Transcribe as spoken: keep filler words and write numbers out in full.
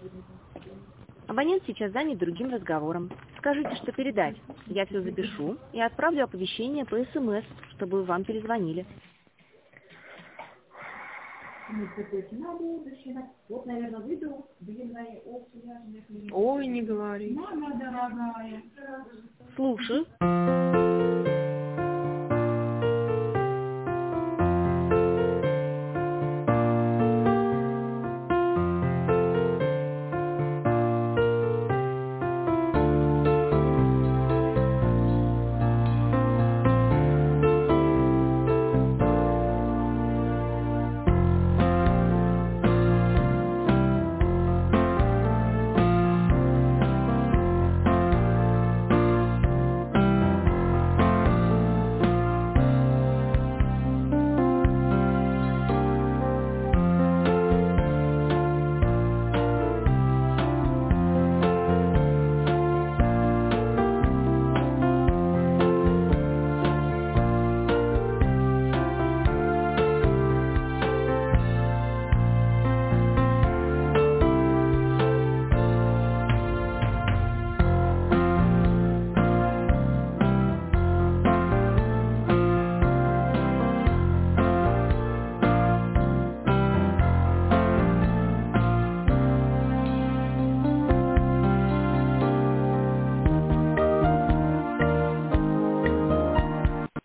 Абонент сейчас занят другим разговором. Скажите, что передать. Я все запишу и отправлю оповещение по СМС, чтобы вам перезвонили. Ой, не говори. Слушаю.